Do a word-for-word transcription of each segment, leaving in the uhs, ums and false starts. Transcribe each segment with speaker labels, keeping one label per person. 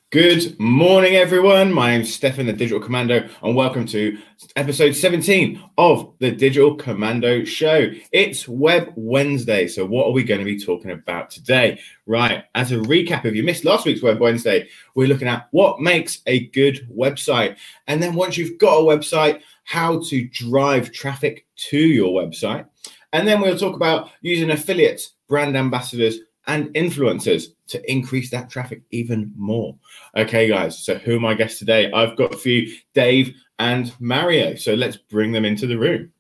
Speaker 1: Good morning, everyone. My name's Stefan, the Digital Commando, and welcome to episode seventeen of the Digital Commando Show. It's Web Wednesday, so what are we going to be talking about today? Right, as a recap, if you missed last week's Web Wednesday, we're looking at what makes a good website. And then once you've got a website, how to drive traffic to your website. And then we'll talk about using affiliates, brand ambassadors, and influencers to increase that traffic even more. Okay, guys, so who are my guests today? I've got for you Dave and Mario. So let's bring them into the room.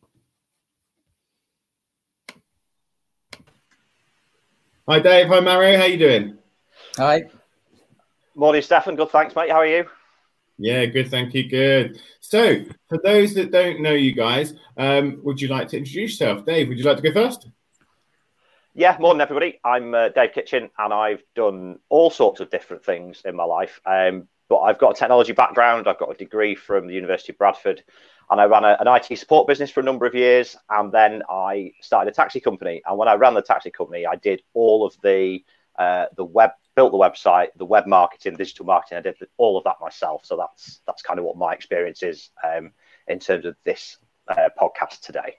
Speaker 1: Hi, Dave. Hi, Mario. How you doing?
Speaker 2: Hi.
Speaker 3: Morning, Stefan. Good, thanks, mate. How are you?
Speaker 1: Yeah, good. Thank you. Good. So for those that don't know you guys, um, would you like to introduce yourself? Dave, would you like to go first?
Speaker 3: Yeah, morning, everybody. I'm uh, Dave Kitchen, and I've done all sorts of different things in my life. Um, but I've got a technology background. I've got a degree from the University of Bradford, and I ran a, an I T support business for a number of years. And then I started a taxi company. And when I ran the taxi company, I did all of the uh, the web, built the website, the web marketing, digital marketing. I did all of that myself. So that's that's kind of what my experience is um, in terms of this uh, podcast today.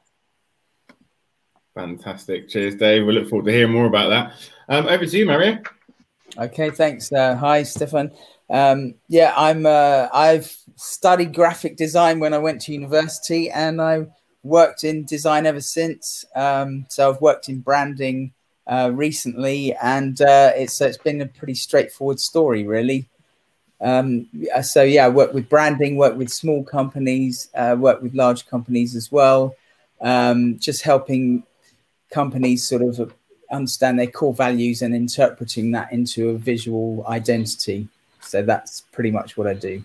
Speaker 1: Fantastic. Cheers, Dave. We look forward to hearing more about that. Um, over to you, Mario.
Speaker 2: Okay, thanks. Uh, hi, Stefan. Um, yeah, I'm. Uh, I've studied graphic design when I went to university, and I worked in design ever since. Um, so I've worked in branding uh, recently, and uh, it's it's been a pretty straightforward story, really. Um, so yeah, I work with branding, work with small companies, uh, work with large companies as well. Um, just helping companies sort of understand their core values and interpreting that into a visual identity. So that's pretty much what I do.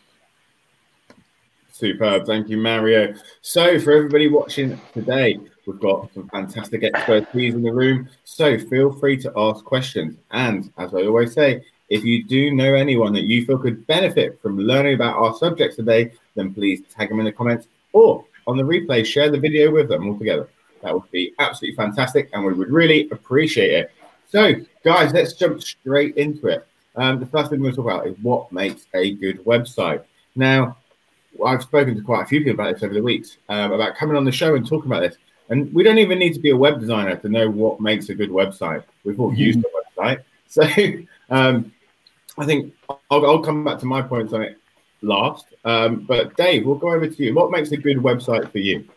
Speaker 1: Superb. Thank you, Mario. So for everybody watching today, we've got some fantastic expertise in the room. So feel free to ask questions. And as I always say, if you do know anyone that you feel could benefit from learning about our subjects today, then please tag them in the comments or on the replay, share the video with them all together. That would be absolutely fantastic, and we would really appreciate it. So, guys, let's jump straight into it. Um, the first thing we're going to talk about is what makes a good website. Now, I've spoken to quite a few people about this over the weeks, um, about coming on the show and talking about this. And we don't even need to be a web designer to know what makes a good website. We've all used the website. So um, I think I'll, I'll come back to my points on it last. Um, but Dave, we'll go over to you. What makes a good website for you?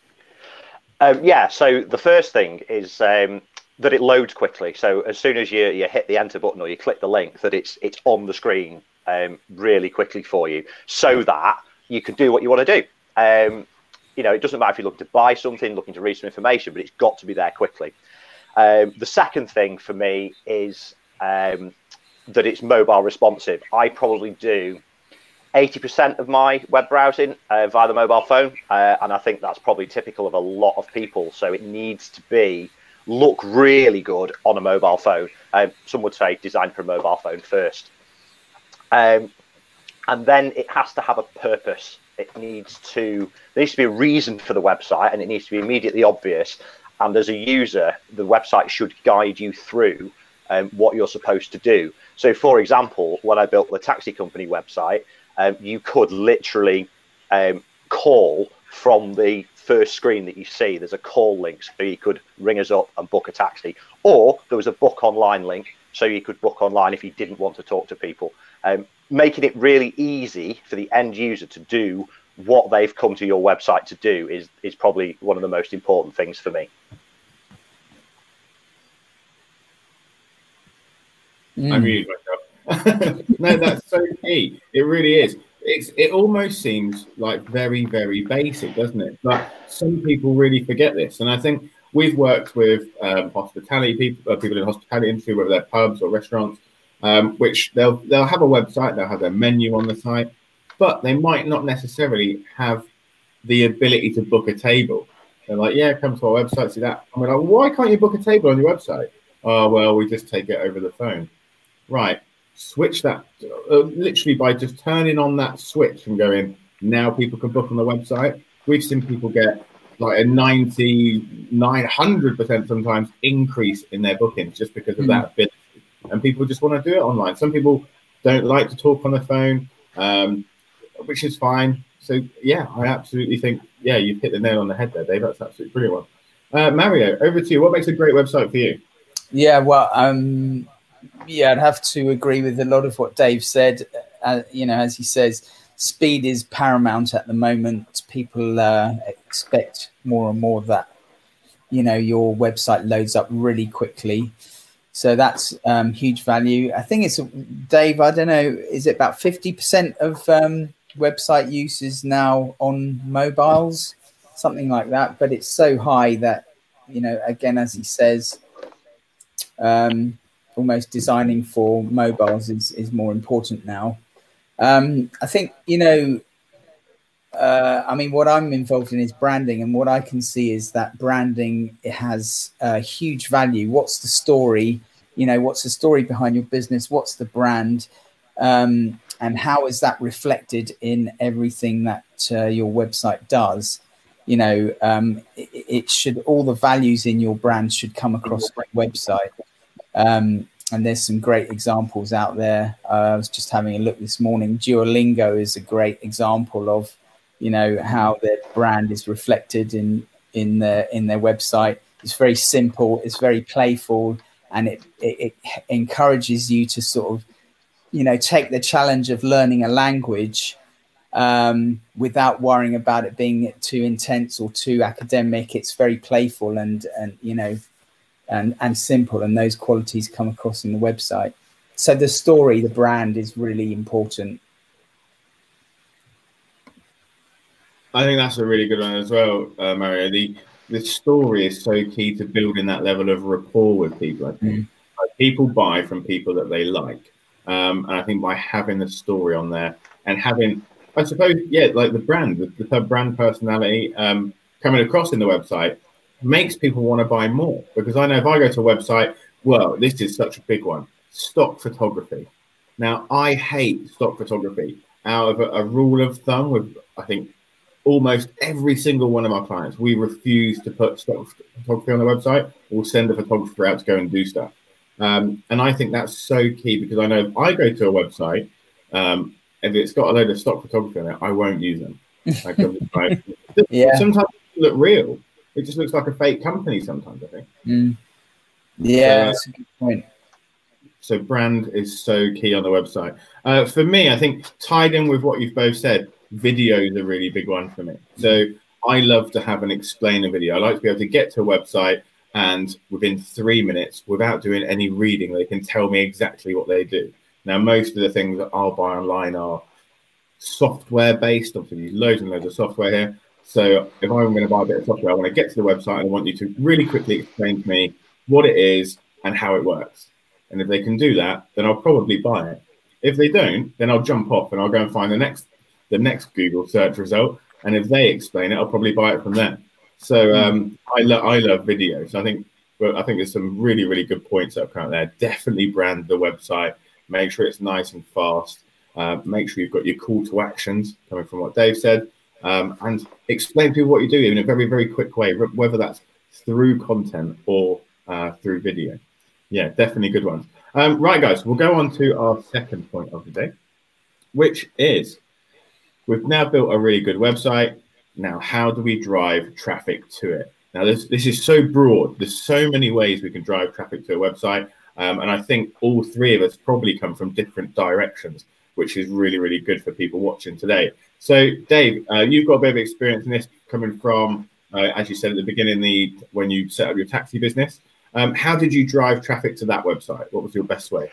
Speaker 3: Um, yeah, so the first thing is um, that it loads quickly. So as soon as you, you hit the enter button or you click the link, that it's it's on the screen um, really quickly for you, so that you can do what you want to do. Um, you know, it doesn't matter if you're looking to buy something, looking to read some information, but it's got to be there quickly. Um, the second thing for me is um, that it's mobile responsive. I probably do eighty percent of my web browsing uh, via the mobile phone, uh, and I think that's probably typical of a lot of people. So it needs to be look really good on a mobile phone. Um, some would say designed for a mobile phone first, um, and then it has to have a purpose. It needs to there needs to be a reason for the website, and it needs to be immediately obvious. And as a user, the website should guide you through um, what you're supposed to do. So, for example, when I built the taxi company website, Um, you could literally um, call from the first screen that you see. There's a call link, so you could ring us up and book a taxi. Or there was a book online link, so you could book online if you didn't want to talk to people. Um, making it really easy for the end user to do what they've come to your website to do is, is probably one of the most important things for me.
Speaker 1: Mm. I muted myself. No, that's so key. It really is. It's it almost seems like very, very basic, doesn't it? But some people really forget this. And I think we've worked with um, hospitality people, uh, people in the hospitality industry, whether they're pubs or restaurants, um, which they'll they'll have a website, they'll have their menu on the site, but they might not necessarily have the ability to book a table. They're like, yeah, come to our website, see that. And we're like, why can't you book a table on your website? Oh, well, we just take it over the phone. Right. Switch that uh, literally by just turning on that switch and going, now people can book on the website. We've seen people get like a ninety, nine hundred percent sometimes increase in their bookings just because of mm. that ability. And people just want to do it online. Some people don't like to talk on the phone, um, which is fine. So yeah, I absolutely think, yeah, you've hit the nail on the head there, Dave. That's absolutely brilliant one. Uh, Mario, over to you. What makes a great website for you?
Speaker 2: Yeah, well, um, yeah, I'd have to agree with a lot of what Dave said. Uh, you know, as he says, speed is paramount at the moment. People uh, expect more and more that, you know, your website loads up really quickly. So that's um, huge value. I think it's, Dave, I don't know, is it about fifty percent of um, website use is now on mobiles, something like that. But it's so high that, you know, again, as he says, um, almost designing for mobiles is, is more important now. Um, I think, you know, uh, I mean, what I'm involved in is branding, and what I can see is that branding, it has a huge value. What's the story? You know, what's the story behind your business? What's the brand? Um, and how is that reflected in everything that uh, your website does? You know, um, it, it should, all the values in your brand should come across the website. Um, and there's some great examples out there. Uh, I was just having a look this morning. Duolingo is a great example of, you know, how their brand is reflected in in their in their website. It's very simple, it's very playful, and it, it, it encourages you to sort of, you know, take the challenge of learning a language um, without worrying about it being too intense or too academic. It's very playful and and you know and and simple, and those qualities come across in the website. So the story, the brand is really important.
Speaker 1: I think that's a really good one as well, uh, Mario. The the story is so key to building that level of rapport with people. I think mm. like, people buy from people that they like, um, and I think by having the story on there and having, I suppose, yeah, like the brand, the, the brand personality um, coming across in the website makes people want to buy more. Because I know if I go to a website, well, this is such a big one, stock photography. Now, I hate stock photography. Out of a, a rule of thumb with, I think, almost every single one of our clients, we refuse to put stock photography on the website. We'll send a photographer out to go and do stuff. Um, and I think that's so key, because I know if I go to a website, um, if it's got a load of stock photography on it, I won't use them. Like, like, yeah. Sometimes it look real. It just looks like a fake company sometimes, I think.
Speaker 2: Mm. Yeah, so, uh, that's a good point.
Speaker 1: So brand is so key on the website. Uh, for me, I think tied in with what you've both said, video is a really big one for me. So I love to have an explainer video. I like to be able to get to a website and within three minutes, without doing any reading, they can tell me exactly what they do. Now, most of the things that I'll buy online are software based. Obviously, there's loads and loads of software here. So if I'm going to buy a bit of software, I want to get to the website and I want you to really quickly explain to me what it is and how it works. And if they can do that, then I'll probably buy it. If they don't, then I'll jump off and I'll go and find the next the next Google search result. And if they explain it, I'll probably buy it from them. So um, I love I love video. So I think well, I think there's some really, really good points that have come out there. Definitely brand the website. Make sure it's nice and fast. Uh, make sure you've got your call to actions coming from what Dave said. Um, and explain to people what you do in a very, very quick way, whether that's through content or uh, through video. Yeah, definitely good ones. Um, right, guys, we'll go on to our second point of the day, which is we've now built a really good website. Now, how do we drive traffic to it? Now, this, this is so broad. There's so many ways we can drive traffic to a website. Um, and I think all three of us probably come from different directions, which is really, really good for people watching today. So, Dave, uh, you've got a bit of experience in this coming from, uh, as you said at the beginning, the when you set up your taxi business. Um, how did you drive traffic to that website? What was your best way?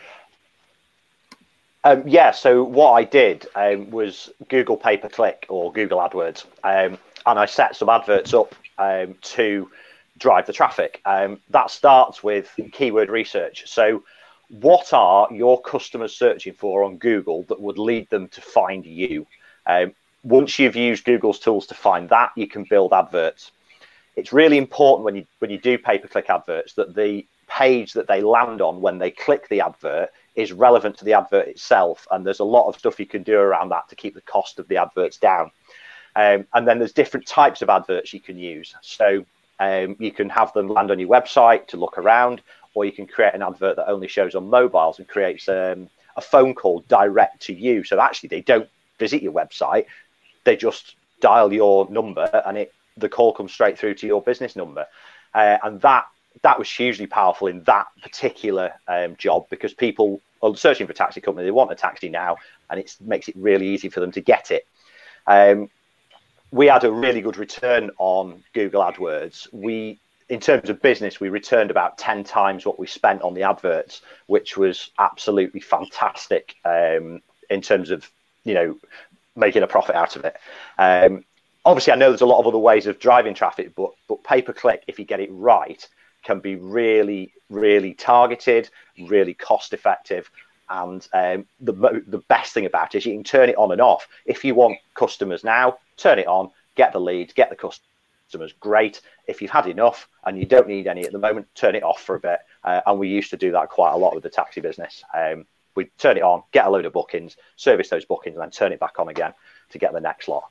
Speaker 3: Um, yeah, so what I did um, was Google pay-per-click or Google AdWords, um, and I set some adverts up um, to drive the traffic. Um, that starts with keyword research. So what are your customers searching for on Google that would lead them to find you? Um, once you've used Google's tools to find that, you can build adverts. It's really important when you when you do pay-per-click adverts that the page that they land on when they click the advert is relevant to the advert itself. And there's a lot of stuff you can do around that to keep the cost of the adverts down. Um, and then there's different types of adverts you can use. So um, you can have them land on your website to look around, or you can create an advert that only shows on mobiles and creates um, a a phone call direct to you. So actually, they don't visit your website; they just dial your number, and it the call comes straight through to your business number. Uh, and that that was hugely powerful in that particular um, job, because people are searching for a taxi company. They want a taxi now, and it makes it really easy for them to get it. Um, we had a really good return on Google AdWords. We, in terms of business, we returned about ten times what we spent on the adverts, which was absolutely fantastic um, in terms of, you know, making a profit out of it. Um, obviously, I know there's a lot of other ways of driving traffic, but but pay-per-click, if you get it right, can be really, really targeted, really cost-effective. And um, the the best thing about it is you can turn it on and off. If you want customers now, turn it on, get the leads, get the customers, great. If you've had enough and you don't need any at the moment, turn it off for a bit. Uh, and we used to do that quite a lot with the taxi business. Um, we'd turn it on, get a load of bookings, service those bookings, and then turn it back on again to get the next lot.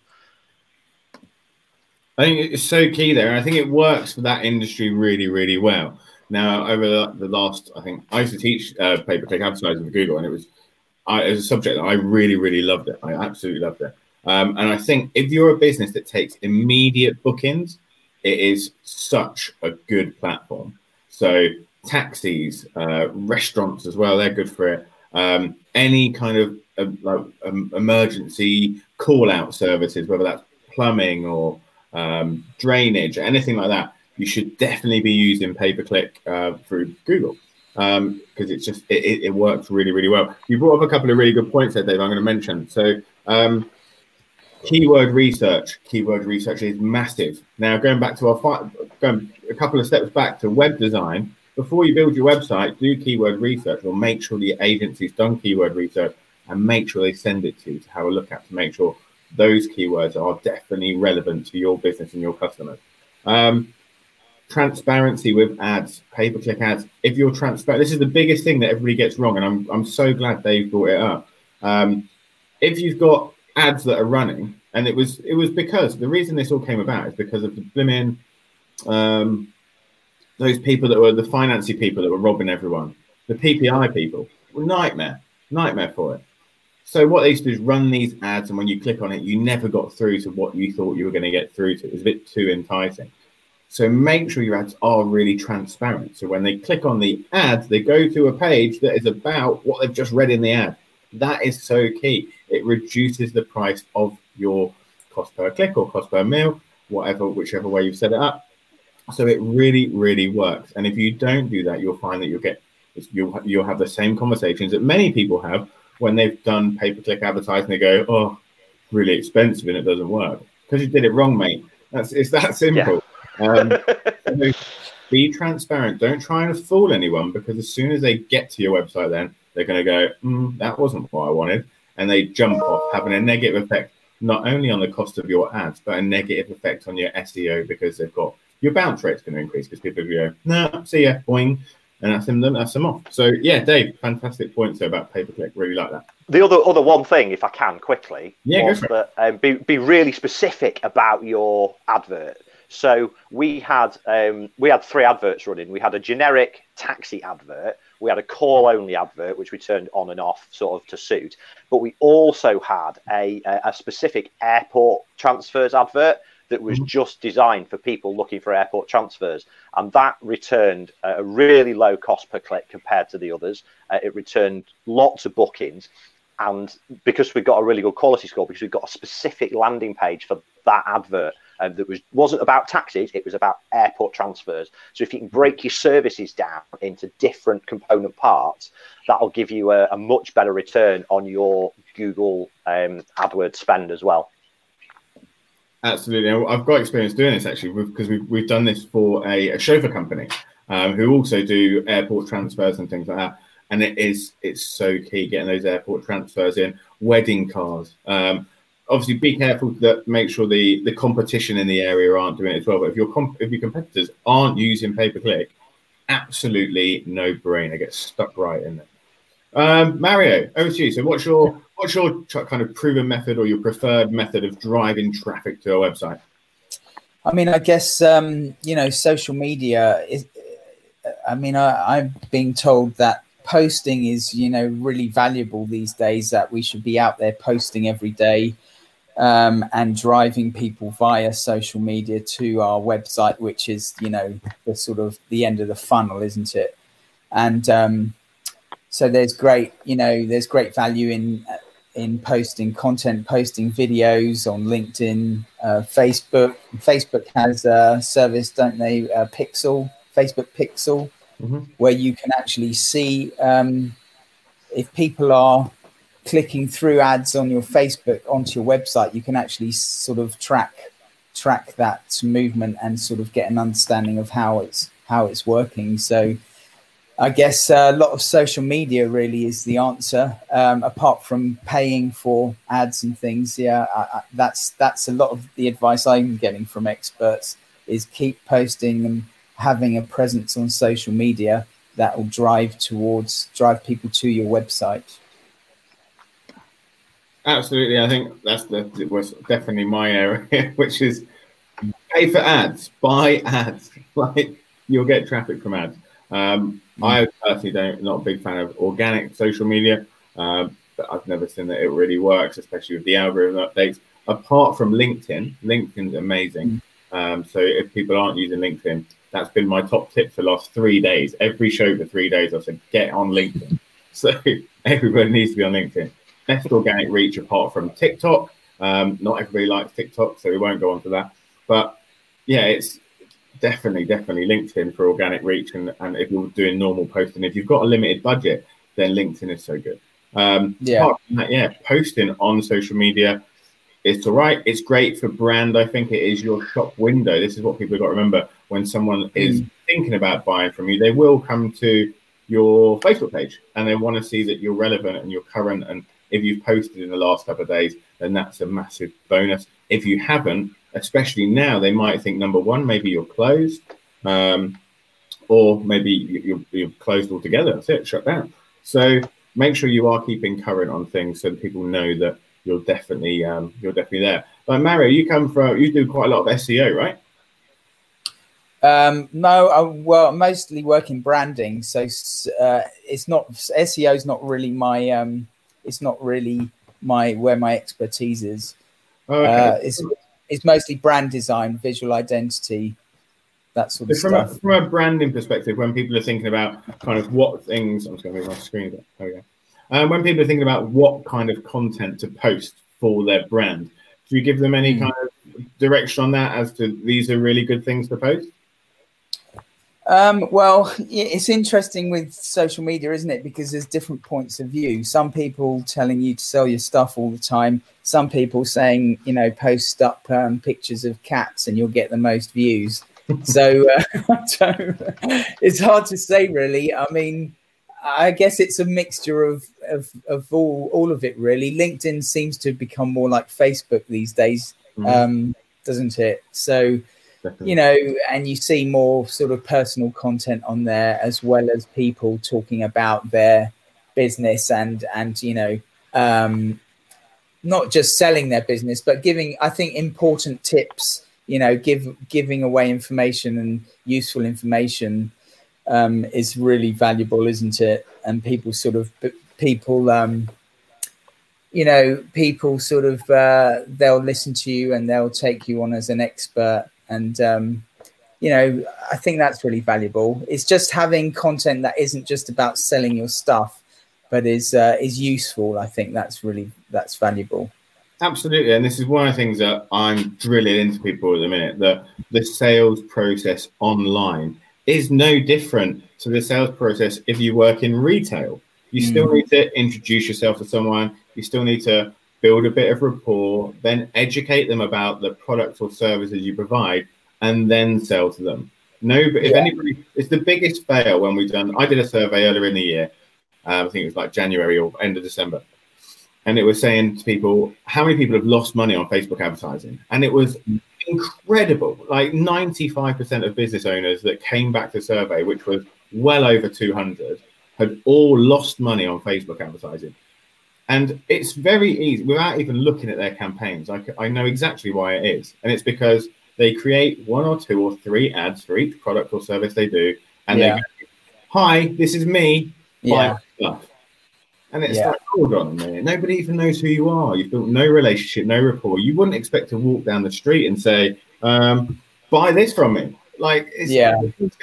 Speaker 1: I think it's so key there. I think it works for that industry really, really well. Now, over the, the last, I think I used to teach uh, pay-per-click advertising for Google, and it was, I, it was a subject that I really, really loved it. I absolutely loved it. Um, and I think if you're a business that takes immediate bookings, it is such a good platform. So taxis, uh, restaurants as well, they're good for it. Um, any kind of uh, like, um, emergency call-out services, whether that's plumbing or um, drainage, anything like that, you should definitely be using pay-per-click uh, through Google, because um, it's just it, it works really, really well. You brought up a couple of really good points there, Dave, I'm going to mention. So um, keyword research, keyword research is massive. Now, going back to our fi- going a couple of steps back to web design, before you build your website, do keyword research, or make sure the agency's done keyword research and make sure they send it to you to have a look at, to make sure those keywords are definitely relevant to your business and your customers. Um, Transparency with ads, pay-per-click ads. If you're transparent, this is the biggest thing that everybody gets wrong, and I'm I'm so glad Dave brought it up. Um, if you've got ads that are running, and it was it was because the reason this all came about is because of the blimmin' um, those people that were the financy people that were robbing everyone, the P P I people, nightmare, nightmare for it. So what they used to do is run these ads, and when you click on it, you never got through to what you thought you were going to get through to. It was a bit too enticing. So make sure your ads are really transparent. So when they click on the ad, they go to a page that is about what they've just read in the ad. That is so key. It reduces the price of your cost per click or cost per mil, whatever, whichever way you've set it up. So it really, really works. And if you don't do that, you'll find that you'll get you'll you'll have the same conversations that many people have when they've done pay-per-click advertising. They go, "Oh, really expensive and it doesn't work because you did it wrong, mate." That's it's that simple. Yeah. Um, so be transparent. Don't try and fool anyone, because as soon as they get to your website, then they're going to go, mm, that wasn't what I wanted. And they jump off, having a negative effect, not only on the cost of your ads, but a negative effect on your S E O, because they've got your bounce rate's going to increase because people go, no, see ya, boing. And that's them, that's them off. So yeah, Dave, fantastic points there about pay-per-click. Really like that.
Speaker 3: The other other one thing, if I can quickly,
Speaker 1: yeah,
Speaker 3: was that um, be, be really specific about your advert. So we had um, we had three adverts running. We had a generic taxi advert. We had a call-only advert, which we turned on and off sort of to suit. But we also had a, a specific airport transfers advert that was mm-hmm. just designed for people looking for airport transfers. And that returned a really low cost per click compared to the others. Uh, it returned lots of bookings. And because we've got a really good quality score, because we've got a specific landing page for that advert, Um, that was, wasn't about taxis, it was about airport transfers. So if you can break your services down into different component parts, that'll give you a, a much better return on your Google um, AdWords spend as well.
Speaker 1: Absolutely. I've got experience doing this actually, because we've, we've done this for a, a chauffeur company um, who also do airport transfers and things like that. And it is, it's so key getting those airport transfers in, wedding cars. Um, Obviously, be careful that make sure the, the competition in the area aren't doing it as well. But if your comp- if your competitors aren't using pay-per-click, absolutely no brainer. Get stuck right in there. Um, Mario, over to you. So, what's your what's your kind of proven method or your preferred method of driving traffic to a website?
Speaker 2: I mean, I guess um, you know, social media is. I mean, I, I'm being told that posting is, you know, really valuable these days, that we should be out there posting every day, um, and driving people via social media to our website, which is, you know, the sort of the end of the funnel, isn't it? And um, so there's great, you know, there's great value in in posting content, posting videos on LinkedIn, uh, Facebook. Facebook has a service, don't they? Uh, Pixel, Facebook Pixel, mm-hmm. where you can actually see um, if people are clicking through ads on your Facebook onto your website. You can actually sort of track track that movement and sort of get an understanding of how it's how it's working. So I guess a lot of social media really is the answer, um, apart from paying for ads and things. Yeah, I, I, that's that's a lot of the advice I'm getting from experts, is keep posting and having a presence on social media that will drive towards drive people to your website.
Speaker 1: Absolutely. I think that's the, it was definitely my area, which is pay for ads, buy ads. Like, you'll get traffic from ads. Um, I personally don't, not a big fan of organic social media, um, but I've never seen that it really works, especially with the algorithm updates. Apart from LinkedIn, LinkedIn's amazing. Um, so if people aren't using LinkedIn, that's been my top tip for the last three days. Every show for three days, I said, get on LinkedIn. So everybody needs to be on LinkedIn. Best organic reach apart from TikTok. Um, not everybody likes TikTok, so we won't go on to that. But yeah, it's definitely, definitely LinkedIn for organic reach. And, and if you're doing normal posting, if you've got a limited budget, then LinkedIn is so good. Um,
Speaker 2: yeah.
Speaker 1: Apart from that, yeah, posting on social media, it's all right. It's great for brand. I think it is your shop window. This is what people have got to remember. When someone is mm. thinking about buying from you, they will come to your Facebook page and they want to see that you're relevant and you're current. And if you've posted in the last couple of days, then that's a massive bonus. If you haven't, especially now, they might think, number one, maybe you're closed, um, or maybe you're, you're closed altogether. That's it, shut down. So make sure you are keeping current on things so that people know that you're definitely um, you're definitely there. Like Mario, you come from, you do quite a lot of S E O, right?
Speaker 2: Um, no, I, well, mostly work in branding. So uh, it's not, S E O is not really my, um, it's not really my, where my expertise is. Oh, okay. uh, it's, it's mostly brand design, visual identity, that sort of
Speaker 1: so from
Speaker 2: stuff.
Speaker 1: A, from a branding perspective, when people are thinking about kind of what things, I'm just going to move my screen a bit. There we go. Um, when people are thinking about what kind of content to post for their brand, do you give them any mm. kind of direction on that as to these are really good things to post?
Speaker 2: Um, well, it's interesting with social media, isn't it? Because there's different points of view. Some people telling you to sell your stuff all the time. Some people saying, you know, post up um, pictures of cats and you'll get the most views. So uh, it's hard to say, really. I mean, I guess it's a mixture of, of, of all, all of it, really. LinkedIn seems to become more like Facebook these days, mm. um, doesn't it? So... Definitely. You know, and you see more sort of personal content on there, as well as people talking about their business and, and you know, um, not just selling their business, but giving, I think, important tips, you know, give giving away information and useful information um, is really valuable, isn't it? And people sort of, people, um, you know, people sort of, uh, they'll listen to you and they'll take you on as an expert. And, um, you know, I think that's really valuable. It's just having content that isn't just about selling your stuff, but is uh, is useful. I think that's really, that's valuable.
Speaker 1: Absolutely. And this is one of the things that I'm drilling into people at the minute, that the sales process online is no different to the sales process if you work in retail. You mm. still need to introduce yourself to someone. You still need to build a bit of rapport, then educate them about the products or services you provide, and then sell to them. No, but if yeah. anybody, it's the biggest fail when we've done, I did a survey earlier in the year, um, I think it was like January or end of December, and it was saying to people, how many people have lost money on Facebook advertising? And it was incredible, like ninety-five percent of business owners that came back to survey, which was well over two hundred, had all lost money on Facebook advertising. And it's very easy, without even looking at their campaigns. I, I know exactly why it is. And it's because they create one or two or three ads for each product or service they do. And yeah. they go, hi, this is me.
Speaker 2: Yeah.
Speaker 1: buy stuff. And it's
Speaker 2: Yeah.
Speaker 1: like, hold on a minute. Nobody even knows who you are. You've built no relationship, no rapport. You wouldn't expect to walk down the street and say, um, buy this from me. Like, it's,
Speaker 2: Yeah.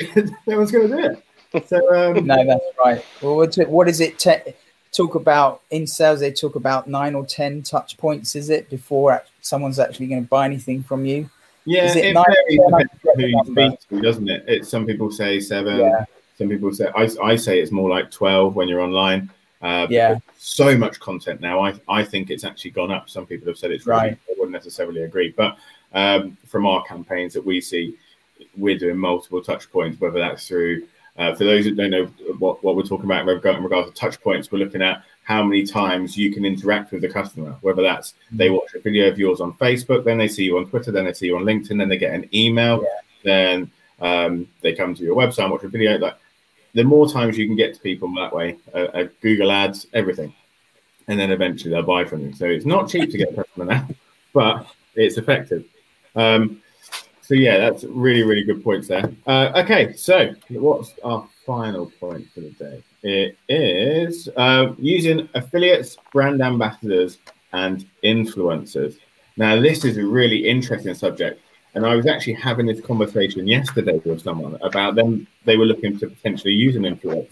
Speaker 1: no one's going to do it. So, um,
Speaker 2: no, that's right. Well, what's it, what is it te- talk about in sales? They talk about nine or ten touch points, is it, before someone's actually going to buy anything from you?
Speaker 1: Yeah,
Speaker 2: is it,
Speaker 1: it
Speaker 2: nine
Speaker 1: varies depending on who you
Speaker 2: number?
Speaker 1: speak to, doesn't it? It's, some people say seven.
Speaker 2: Yeah.
Speaker 1: Some people say, I, I say it's more like twelve when you're online. Uh,
Speaker 2: yeah.
Speaker 1: So much content now. I, I think it's actually gone up. Some people have said it's
Speaker 2: right.
Speaker 1: I wouldn't necessarily agree. But um, from our campaigns that we see, we're doing multiple touch points, whether that's through, uh, for those that don't know what, what we're talking about in regards to touch points, we're looking at how many times you can interact with the customer, whether that's mm-hmm. they watch a video of yours on Facebook, then they see you on Twitter, then they see you on LinkedIn, then they get an email, yeah. then um, they come to your website and watch a video. Like, the more times you can get to people that way, uh, uh, Google ads, everything, and then eventually they'll buy from you. So it's not cheap to get a customer now, but it's effective. Um, so yeah, that's really, really good points there. Uh, okay, so what's our final point for the day? It is uh, using affiliates, brand ambassadors, and influencers. Now, this is a really interesting subject. And I was actually having this conversation yesterday with someone about them. They were looking to potentially use an influencer.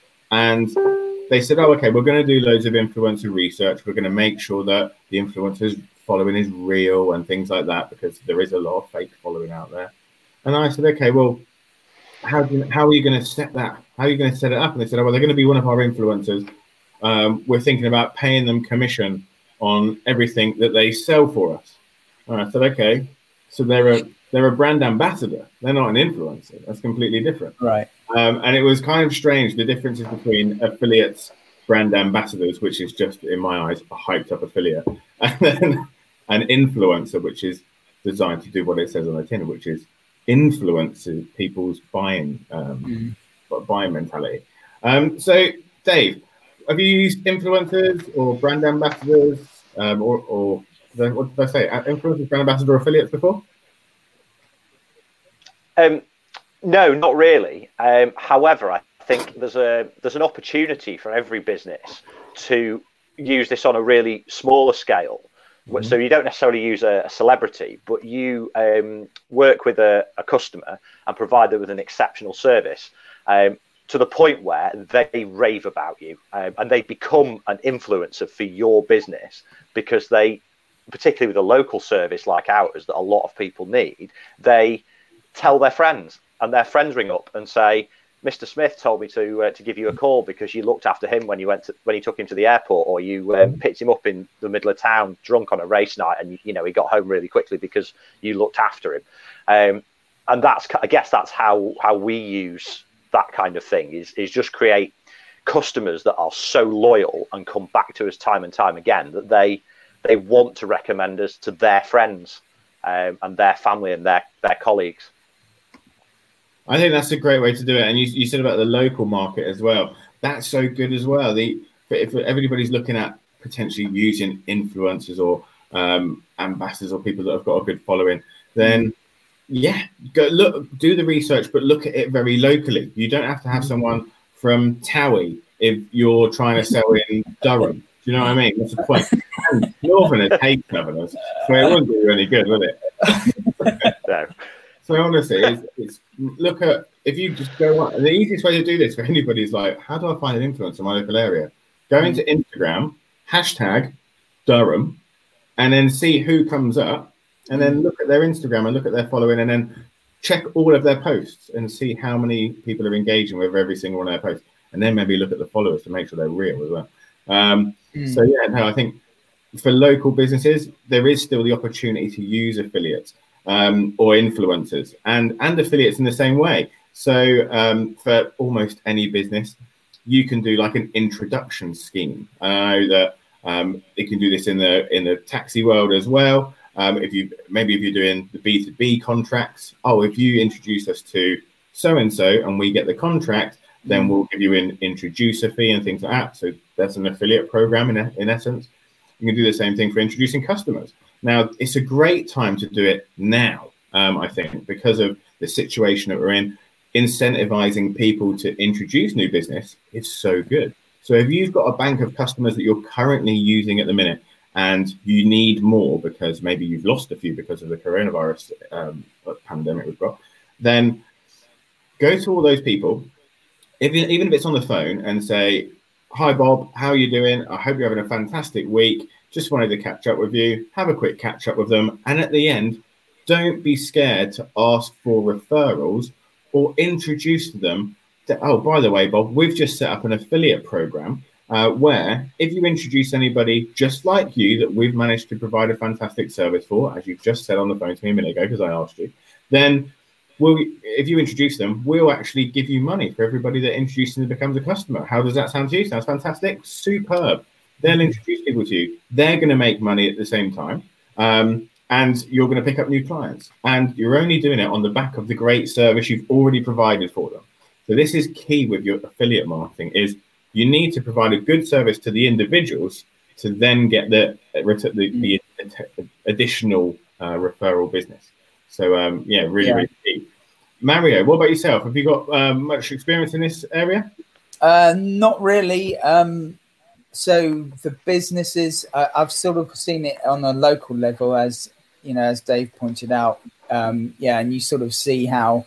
Speaker 1: And they said, oh, okay, we're going to do loads of influencer research. We're going to make sure that the influencer's following is real and things like that, because there is a lot of fake following out there. And I said, okay, well, how, do you, how are you going to set that? How are you going to set it up? And they said, oh, well, they're going to be one of our influencers. Um, we're thinking about paying them commission on everything that they sell for us. And I said, okay. So they're a they're a brand ambassador. They're not an influencer. That's completely different.
Speaker 2: Right.
Speaker 1: Um, and it was kind of strange, the differences between affiliates, brand ambassadors, which is just, in my eyes, a hyped up affiliate, and then an influencer, which is designed to do what it says on the tin, which is influence people's buying um, mm. buying mentality. Um, so, Dave, have you used influencers or brand ambassadors um, or, or what did I say? Influencers, brand ambassador, affiliates before?
Speaker 3: Um, no, not really. Um, however, I think there's a there's an opportunity for every business to use this on a really smaller scale. Mm-hmm. So you don't necessarily use a, a celebrity, but you um, work with a, a customer and provide them with an exceptional service um, to the point where they rave about you um, and they become an influencer for your business, because they, particularly with a local service like ours that a lot of people need, they tell their friends, and their friends ring up and say, Mister Smith told me to uh, to give you a call because you looked after him when you went to, when you took him to the airport, or you um, picked him up in the middle of town drunk on a race night, and you know he got home really quickly because you looked after him. Um, and that's, I guess that's how how we use that kind of thing, is is just create customers that are so loyal and come back to us time and time again that they they want to recommend us to their friends um, and their family and their their colleagues.
Speaker 1: I think that's a great way to do it. And you, you said about the local market as well. That's so good as well. The if everybody's looking at potentially using influencers or um, ambassadors or people that have got a good following, then yeah, go look, do the research, but look at it very locally. You don't have to have someone from Towie if you're trying to sell in Durham. Do you know what I mean? That's the point. And Northerners hate Southerners, so it wouldn't do you any good, would it?
Speaker 3: No.
Speaker 1: So honestly, it's, it's look at, if you just go on, the easiest way to do this for anybody is like, how do I find an influencer in my local area? Go into Instagram, hashtag Durham, and then see who comes up, and then look at their Instagram and look at their following, and then check all of their posts and see how many people are engaging with every single one of their posts, and then maybe look at the followers to make sure they're real as well. Um, mm. So yeah, no, I think for local businesses, there is still the opportunity to use affiliates. Um, or influencers and, and affiliates in the same way. So um, for almost any business, you can do like an introduction scheme. I know that um, it can do this in the in the taxi world as well. Um, if you maybe if you're doing the B two B contracts, oh, if you introduce us to so and so and we get the contract, then we'll give you an introducer fee and things like that. So that's an affiliate program in in essence. You can do the same thing for introducing customers. Now, it's a great time to do it now, um, I think, because of the situation that we're in. incentivizing people to introduce new business is so good. So if you've got a bank of customers that you're currently using at the minute and you need more because maybe you've lost a few because of the coronavirus um, pandemic we've got, then go to all those people, if, even if it's on the phone, and say, hi, Bob, how are you doing? I hope you're having a fantastic week. Just wanted to catch up with you. Have a quick catch up with them. And at the end, don't be scared to ask for referrals or introduce them to, oh, by the way, Bob, we've just set up an affiliate program uh, where if you introduce anybody just like you that we've managed to provide a fantastic service for, as you've just said on the phone to me a minute ago, because I asked you, then we'll, if you introduce them, we'll actually give you money for everybody that introduces and becomes a customer. How does that sound to you? Sounds fantastic? Superb. They'll introduce people to you. They're going to make money at the same time. Um, and you're going to pick up new clients. And you're only doing it on the back of the great service you've already provided for them. So this is key with your affiliate marketing, is you need to provide a good service to the individuals to then get the, the, the additional uh, referral business. So, um, yeah, really, yeah. really key. Mario, what about yourself? Have you got um, much experience in this area?
Speaker 2: Uh, not really. Um, so the businesses, uh, I've sort of seen it on a local level, as you know, as Dave pointed out. Um, yeah, and you sort of see how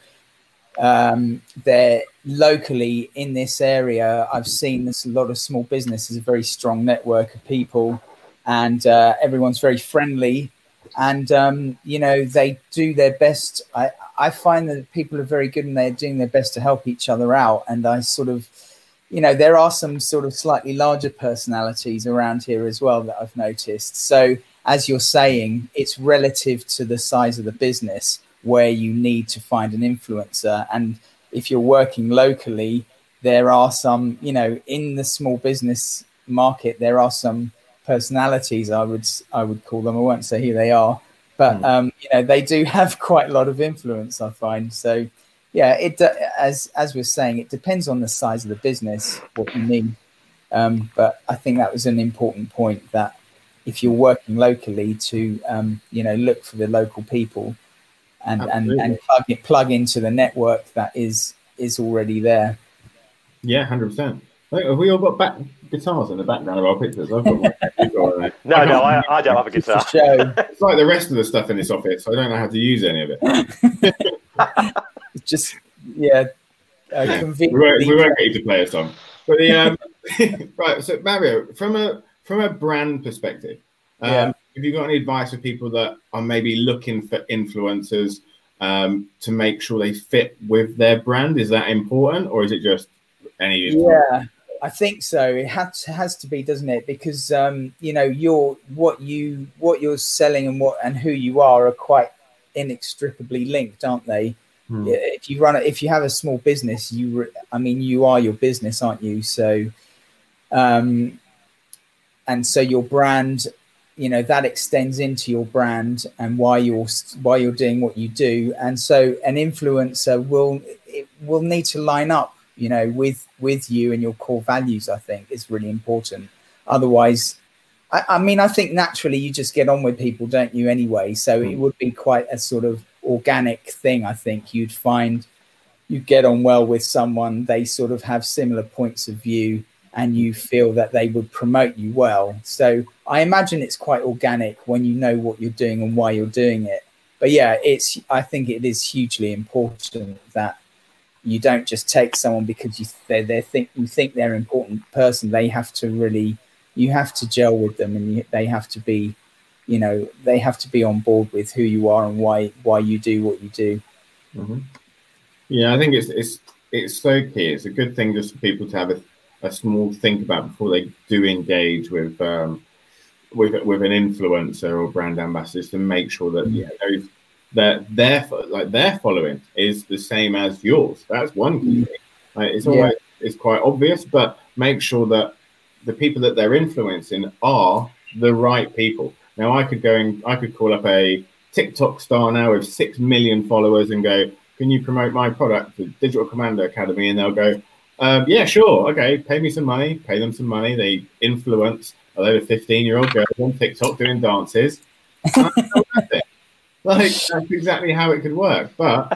Speaker 2: um, they're locally in this area. I've seen this a lot of small businesses, a very strong network of people, and uh, everyone's very friendly. And, um, you know, they do their best. I, I find that people are very good and they're doing their best to help each other out. And I sort of, you know, there are some sort of slightly larger personalities around here as well that I've noticed. So as you're saying, it's relative to the size of the business where you need to find an influencer. And if you're working locally, there are some, you know, in the small business market, there are some personalities, I would I would call them. I won't say who they are, but um, you know, they do have quite a lot of influence, I find. So yeah, it as as we're saying, it depends on the size of the business, what you need. Um, but I think that was an important point, that if you're working locally, to um, you know, look for the local people and and, and plug it plug into the network that is is already there.
Speaker 1: Yeah, one hundred percent. Have we all got back guitars in the background of our pictures? I've got one.
Speaker 3: no, I no, I, I don't have a guitar.
Speaker 1: It's like the rest of the stuff in this office. I don't know how to use any of it.
Speaker 2: Just, yeah. Uh,
Speaker 1: yeah. We, won't, we won't get you to play a song. But the, um, right, so Mario, from a from a brand perspective, um, yeah. have you got any advice for people that are maybe looking for influencers um, to make sure they fit with their brand? Is that important, or is it just any?
Speaker 2: Yeah. I think so. It has has to be, doesn't it? Because um, you know, you're what you what you're selling and what and who you are are quite inextricably linked, aren't they? Hmm. If you run it, if you have a small business, you, re, I mean, you are your business, aren't you? So, um, and so your brand, you know, that extends into your brand and why you're why you're doing what you do. And so, an influencer will it will need to line up, you know, with with you and your core values. I think is really important. Otherwise, I, I mean, I think naturally you just get on with people, don't you, anyway? So mm. it would be quite a sort of organic thing. I think you'd find you get on well with someone, they sort of have similar points of view, and you feel that they would promote you well. So I imagine it's quite organic when you know what you're doing and why you're doing it. But yeah, it's I think it is hugely important that you don't just take someone because you they they think you think they're an important person. They have to really, you have to gel with them, and you, they have to be, you know, they have to be on board with who you are and why why you do what you do.
Speaker 1: Mm-hmm. Yeah, I think it's it's it's so key. It's a good thing just for people to have a, a small think about before they do engage with um, with with an influencer or brand ambassadors, to make sure that yeah, those that their like their following is the same as yours. That's one key thing. Like, it's always yeah. it's quite obvious, but make sure that the people that they're influencing are the right people. Now, I could go and I could call up a TikTok star now with six million followers and go, "Can you promote my product, the Digital Commando Academy?" And they'll go, um, "Yeah, sure, okay, pay me some money." Pay them some money. They influence a load of fifteen-year-old girls on TikTok doing dances. Like, that's exactly how it could work. But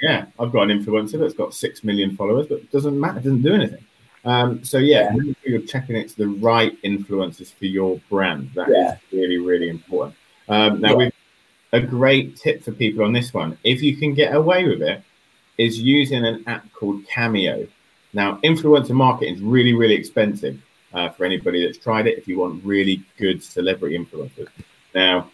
Speaker 1: yeah, I've got an influencer that's got six million followers, but it doesn't matter, it doesn't do anything. Um, so yeah,
Speaker 2: Yeah.
Speaker 1: make sure you're checking it's the right influencers for your brand. That
Speaker 2: Yeah.
Speaker 1: is really, really important. Um, now
Speaker 2: Yeah.
Speaker 1: we've a great tip for people on this one, if you can get away with it, is using an app called Cameo. Now, influencer marketing is really, really expensive uh, for anybody that's tried it if you want really good celebrity influencers. Now,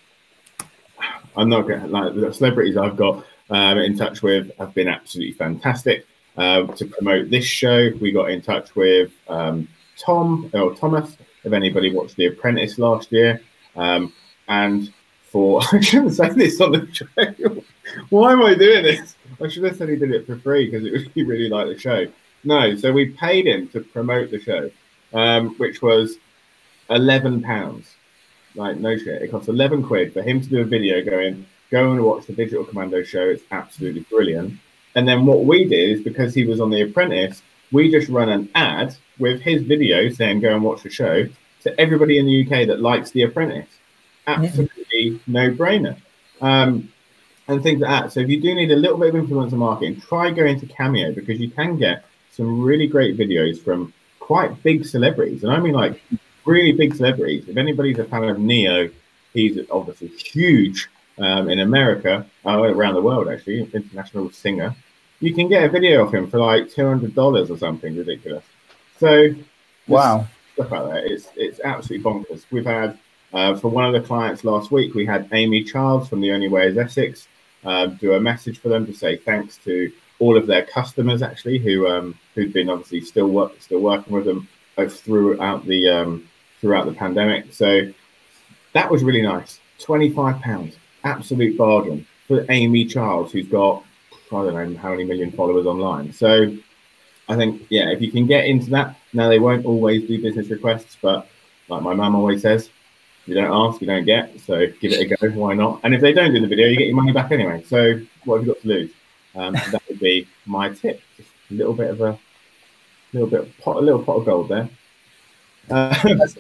Speaker 1: I'm not going to, like, the celebrities I've got um, in touch with have been absolutely fantastic. Uh, to promote this show, we got in touch with um, Tom or Thomas, if anybody watched The Apprentice last year. Um, and for, I shouldn't say this on the show. Why am I doing this? I should have said he did it for free because it was, he really liked the show. No, so we paid him to promote the show, um, which was eleven pounds. Like, no shit. It cost eleven quid for him to do a video going, go and watch the Digital Commando show. It's absolutely brilliant. And then what we did is, because he was on The Apprentice, we just run an ad with his video saying, go and watch the show, to everybody in the U K that likes The Apprentice. Absolutely no-brainer. Um, and things like that. So if you do need a little bit of influencer marketing, try going to Cameo, because you can get some really great videos from quite big celebrities. And I mean, like, really big celebrities. If anybody's a fan of Neo, he's obviously huge um, in America, uh, around the world, actually, international singer. You can get a video of him for like two hundred dollars or something ridiculous. So,
Speaker 2: wow.
Speaker 1: Stuff like that. It's, it's absolutely bonkers. We've had, uh, for one of the clients last week, we had Amy Childs from The Only Way is Essex uh, do a message for them to say thanks to all of their customers, actually, who um, who've been obviously still work, still working with them both throughout the um, throughout the pandemic. So that was really nice. twenty-five pounds, absolute bargain for Amy Childs, who's got, I don't know how many million followers online. So I think, yeah, if you can get into that, now they won't always do business requests, but like my mum always says, you don't ask, you don't get. So give it a go. Why not? And if they don't do the video, you get your money back anyway. So what have you got to lose? Um, so that would be my tip. Just a little bit of a little bit of pot, a little pot of gold there. Uh,
Speaker 2: That's,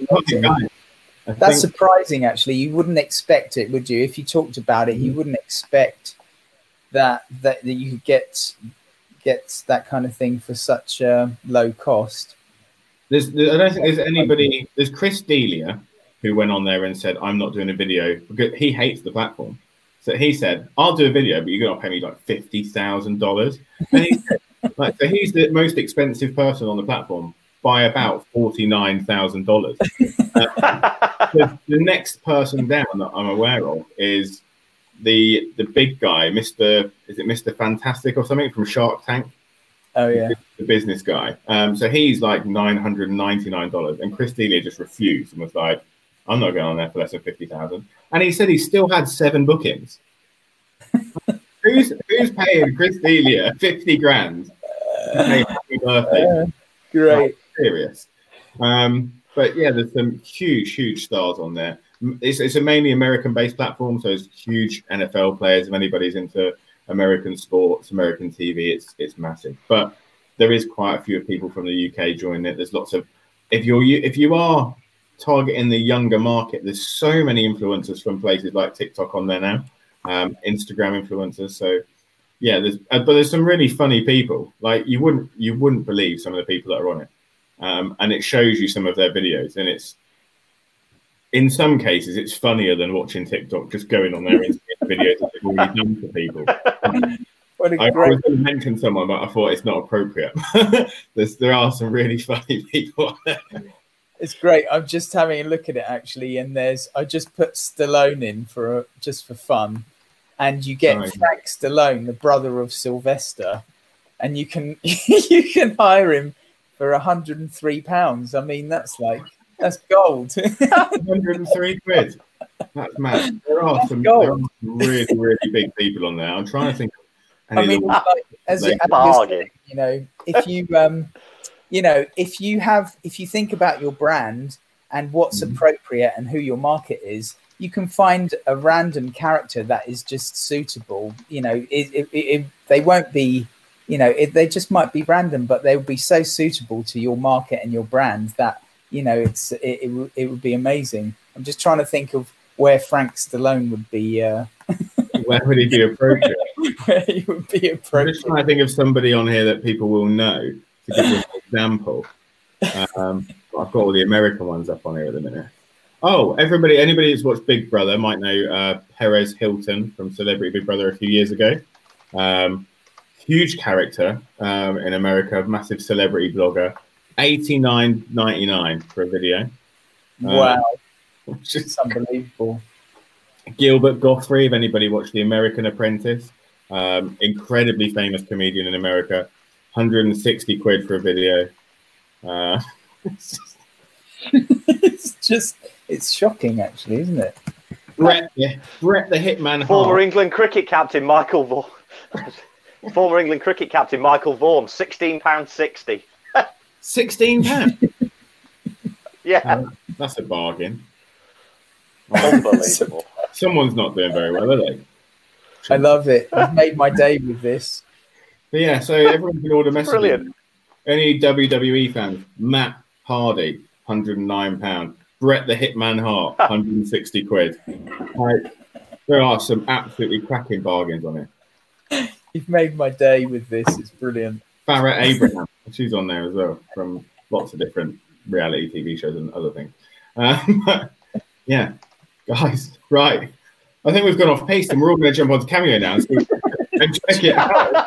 Speaker 1: That's
Speaker 2: That's surprising, actually. You wouldn't expect it, would you? If you talked about it, you wouldn't expect that that, that you could get get that kind of thing for such a low cost.
Speaker 1: There's, I don't think there's anybody. There's Chris D'Elia, who went on there and said, "I'm not doing a video," because he hates the platform. So he said, "I'll do a video, but you're gonna pay me like fifty thousand dollars." And he said, like, so he's the most expensive person on the platform by about forty-nine thousand dollars. Uh, the, the next person down that I'm aware of is the the big guy, Mister Is it Mister Fantastic or something from Shark Tank?
Speaker 2: Oh yeah,
Speaker 1: the business guy. Um, so he's like nine hundred ninety-nine dollars, and Chris D'Elia just refused and was like, "I'm not going on there for less than fifty thousand." And he said he still had seven bookings. who's who's paying Chris D'Elia fifty grand to say happy birthday?
Speaker 2: Uh, great,
Speaker 1: oh, serious. Um, but yeah, there's some huge, huge stars on there. It's, it's a mainly American-based platform, so it's huge N F L players. If anybody's into American sports, American T V, it's it's massive. But there is quite a few people from the U K joining it. There's lots of, if you're if you are targeting the younger market, there's so many influencers from places like TikTok on there now, um, Instagram influencers. So yeah, there's uh, but there's some really funny people. Like you wouldn't you wouldn't believe some of the people that are on it, um, and it shows you some of their videos, and it's. In some cases, it's funnier than watching TikTok, just going on there and seeing videos that they've already done for people.
Speaker 2: What a
Speaker 1: I
Speaker 2: great...
Speaker 1: was going to mention someone, but I thought it's not appropriate. There's, there are some really funny people on there.
Speaker 2: It's great. I'm just having a look at it, actually, and there's I just put Stallone in for a, just for fun, and you get
Speaker 1: Nice.
Speaker 2: Frank Stallone, the brother of Sylvester, and you can you can hire him for one hundred and three pounds. I mean, that's like. That's gold.
Speaker 1: one hundred and three quid. That's mad. There are, some, there are some really, really big people on there. I'm trying to think. Of
Speaker 2: I mean, like, as, you, as saying, you know, if you, um, you know, if you have, if you think about your brand and what's mm-hmm. appropriate and who your market is, you can find a random character that is just suitable. You know, it, it, it, they won't be, you know, it, they just might be random, but they will be so suitable to your market and your brand that. You know, it's it, it, it would be amazing. I'm just trying to think of where Frank Stallone would be. Uh...
Speaker 1: Where would he be appropriate?
Speaker 2: where you would be
Speaker 1: I'm
Speaker 2: appropriate.
Speaker 1: just trying to think of somebody on here that people will know to give you an example. Um, I've got all the American ones up on here at the minute. Oh, everybody, anybody who's watched Big Brother might know uh, Perez Hilton from Celebrity Big Brother a few years ago. Um, huge character um, in America, massive celebrity blogger. eighty-nine ninety-nine for a video.
Speaker 2: Wow,
Speaker 1: um, which is
Speaker 2: it's unbelievable.
Speaker 1: Gilbert Gottfried, if anybody watched The American Apprentice, um, incredibly famous comedian in America, one hundred sixty quid for a video. Uh,
Speaker 2: It's just, it's shocking, actually, isn't it?
Speaker 1: Brett, the, Brett the Hitman
Speaker 3: Former
Speaker 1: Hart.
Speaker 3: England cricket captain Michael Vaughan. Former England cricket captain Michael Vaughan, sixteen pounds sixty.
Speaker 1: sixteen pounds.
Speaker 3: Yeah,
Speaker 1: Uh, that's a bargain.
Speaker 3: unbelievable.
Speaker 1: Someone's not doing very well, are they?
Speaker 2: I love it. I've made my day with this.
Speaker 1: But yeah, so everyone can order messages.
Speaker 3: Brilliant.
Speaker 1: Any W W E fans? Matt Hardy, one hundred nine pounds. Brett the Hitman Hart, one hundred sixty quid. Like, there are some absolutely cracking bargains on it.
Speaker 2: You've made my day with this. It's brilliant.
Speaker 1: Farrah Abraham, she's on there as well, from lots of different reality T V shows and other things. Um, but yeah, guys, right. I think we've gone off pace and we're all going to jump onto Cameo now and, see, and check it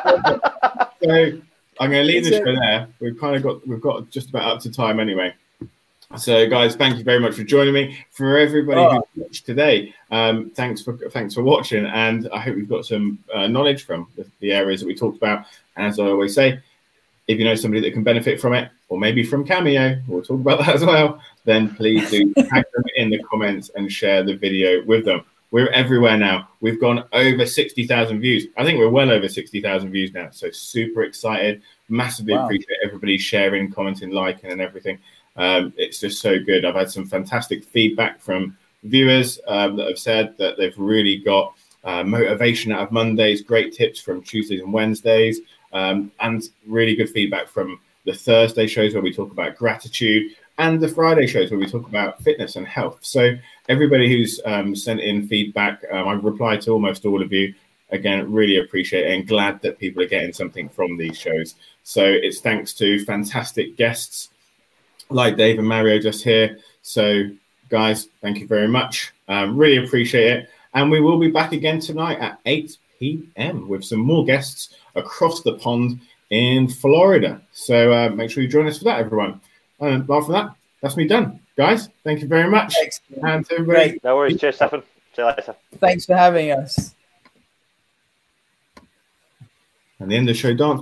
Speaker 1: out. So I'm going to leave this show there. We've kind of got, we've got just about up to time anyway. So, guys, thank you very much for joining me. For everybody
Speaker 2: Oh.
Speaker 1: who watched today, um, thanks for thanks for watching, and I hope you've got some uh, knowledge from the, the areas that we talked about. And as I always say, if you know somebody that can benefit from it, or maybe from Cameo, we'll talk about that as well, then please do tag them in the comments and share the video with them. We're everywhere now. We've gone over sixty thousand views. I think we're well over sixty thousand views now. So super excited. Massively
Speaker 2: Wow.
Speaker 1: appreciate everybody sharing, commenting, liking, and everything. Um, it's just so good. I've had some fantastic feedback from viewers um, that have said that they've really got uh, motivation out of Mondays, great tips from Tuesdays and Wednesdays, um, and really good feedback from the Thursday shows where we talk about gratitude, and the Friday shows where we talk about fitness and health. So everybody who's um, sent in feedback, um, I've replied to almost all of you. Again, really appreciate it and glad that people are getting something from these shows. So it's thanks to fantastic guests like Dave and Mario just here. So, guys, thank you very much. Um, really appreciate it. And we will be back again tonight at eight p.m. with some more guests across the pond in Florida. So uh, make sure you join us for that, everyone. And apart from that, that's me done. Guys, thank you very much.
Speaker 2: Excellent.
Speaker 1: And to everybody,
Speaker 2: Great.
Speaker 3: No worries. Cheers, Stefan. See you later.
Speaker 2: Thanks for having us.
Speaker 1: and the end of the show dance.